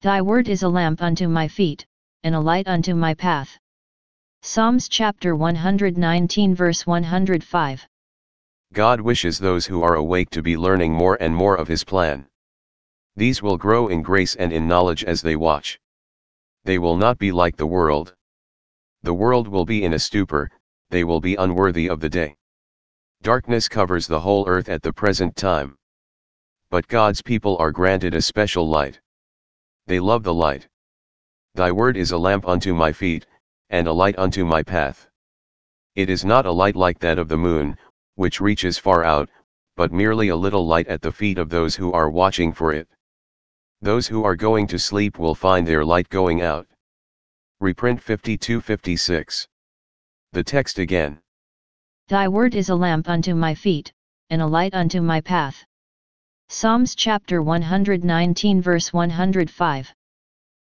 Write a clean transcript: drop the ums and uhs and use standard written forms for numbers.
Thy word is a lamp unto my feet, and a light unto my path. Psalms chapter 119 verse 105. God wishes those who are awake to be learning more and more of His plan. These will grow in grace and in knowledge as they watch. They will not be like the world. The world will be in a stupor, they will be unworthy of the day. Darkness covers the whole earth at the present time. But God's people are granted a special light. They love the light. Thy word is a lamp unto my feet, and a light unto my path. It is not a light like that of the moon, which reaches far out, but merely a little light at the feet of those who are watching for it. Those who are going to sleep will find their light going out. Reprint 52:56. The text again. Thy word is a lamp unto my feet, and a light unto my path. Psalms chapter 119 verse 105.